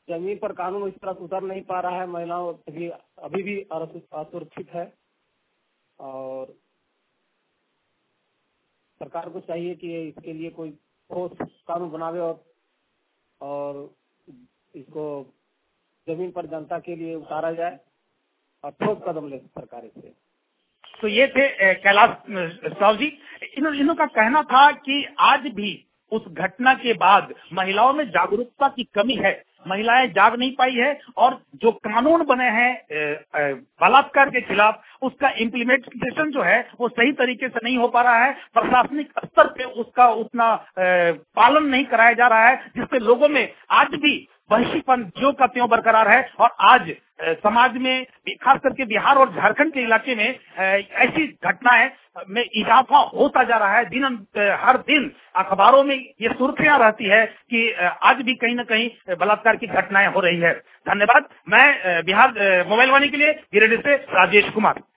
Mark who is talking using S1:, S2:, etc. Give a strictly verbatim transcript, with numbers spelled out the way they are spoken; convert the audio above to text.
S1: जमीन पर कानून इस तरह से उतर नहीं पा रहा है। महिलाओं अभी अभी भी असुरक्षित है और सरकार को चाहिए कि इसके लिए कोई ठोस कानून बनावे और और इसको जमीन पर जनता के लिए उतारा जाए और ठोस कदम ले सरकार इससे।
S2: तो ये थे कैलाश साहु जी। इन, इन्हों का कहना था कि आज भी उस घटना के बाद महिलाओं में जागरूकता की कमी है, महिलाएं जाग नहीं पाई है और जो कानून बने हैं बलात्कार के खिलाफ उसका इम्प्लीमेंटेशन जो है वो सही तरीके से नहीं हो पा रहा है। प्रशासनिक स्तर पे उसका उतना पालन नहीं कराया जा रहा है, जिससे लोगों में आज भी वहशीपन ज्यों का त्यों बरकरार है। और आज समाज में खास करके बिहार और झारखंड के इलाके में ऐसी घटनाएं में इजाफा होता जा रहा है। दिन हर दिन अखबारों में ये सुर्खियां रहती है कि आज भी कहीं न कहीं बलात्कार की घटनाएं हो रही है। धन्यवाद। मैं बिहार मोबाइल वाणी के लिए गिरिडीह से राजेश कुमार।